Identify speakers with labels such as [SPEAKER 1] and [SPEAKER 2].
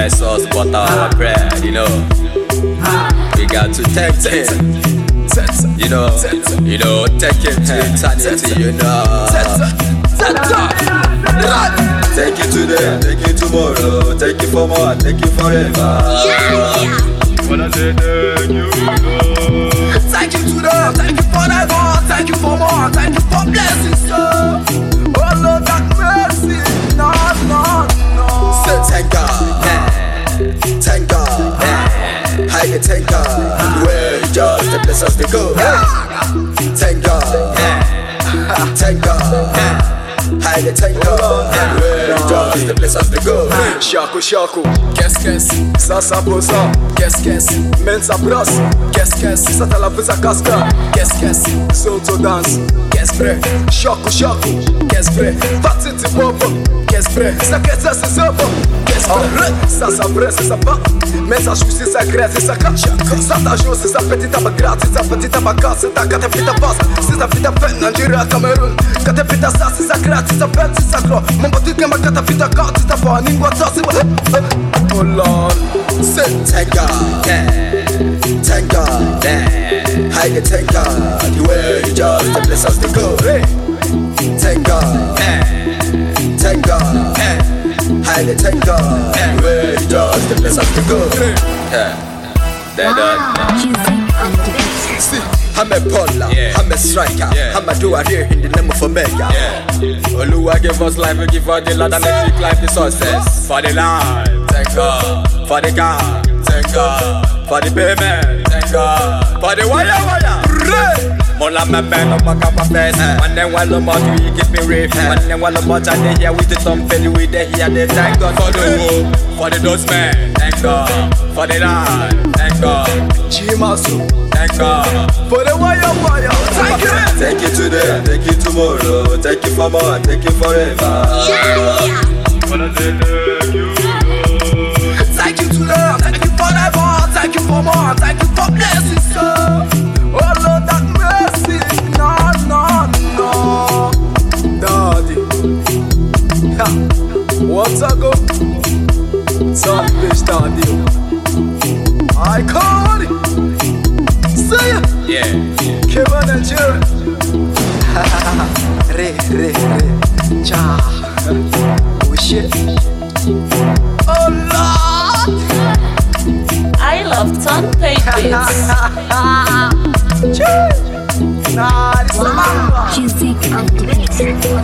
[SPEAKER 1] let sauce butter our bread, you know. We got to tempt him, you know, take it to eternity, you know. Take it today, take it tomorrow, take it for more, take it forever.
[SPEAKER 2] Yeah.
[SPEAKER 1] Wanna say thank you,
[SPEAKER 2] Thank you today, thank you forever, thank you for more, thank you for blessings, oh Lord, that mercy, no.
[SPEAKER 1] Say thank God, thank God, highly thank God. Where He just to bless us to go. Thank God, thank God. Highly thank God, where He just to bless us to go.
[SPEAKER 3] Shaku, qu'est-ce, ça bosa, qu'est-ce, mensa bros, qu'est-ce, ça t'a la visa casca, qu'est-ce, zoto dance, qu'est-ce, shaku, qu'est-ce, fatiti bobo, qu'est-ce, ça qu'est-ce, c'est ça, qu'est-ce, ça vrai, c'est ça pas, mensa chou, c'est ça grèce, c'est ça cacha, ça t'a joué, c'est ça petite abagrate, c'est ça petite abacasse, c'est ta cata pita passe, c'est ça pita peine, Nigeria, Cameroun, cata pita ça, c'est ça grate, c'est ça peine, c'est ça gros, mon boutique, ma cata pita carte, c'est ta pas, n'ingua ça, c'est oh Lord,
[SPEAKER 1] say thank God, thank God, highly thank God, where He just to bless us to go. Thank God, thank God, highly thank God, where He just to bless us to go. See, I'm a baller, I'm a striker, I'm a doer here in the name of Omega. Oluwa give us life, we give us the land and make life the success. For the life, thank God. For the car, thank God. For the payment, thank God. For the wire. Mola my man up back up a face. And then while I'm out, we keep me rape. And then while I'm out, and they here with the thumb belly with the here, they thank God. For the hope, for the dustman, thank God. For the life, thank God.
[SPEAKER 3] Chimasu,
[SPEAKER 1] thank God.
[SPEAKER 3] For the wire, thank you.
[SPEAKER 1] Take it today, take it tomorrow, take it for more, take it forever.
[SPEAKER 2] Yeah.
[SPEAKER 1] Wanna say thank you.
[SPEAKER 2] Thank you today, thank you forever, thank you for more, thank you for blessings, oh Lord, that mercy, no.
[SPEAKER 3] Daddy, what's a go? Son, bitch, daddy. I call it. See ya.
[SPEAKER 1] Yeah.
[SPEAKER 3] Kevin and Jerry. Re. Cha. Oh shit.
[SPEAKER 2] Oh Lord,
[SPEAKER 4] I love Ton Babies.
[SPEAKER 2] nah, this is my
[SPEAKER 5] Music and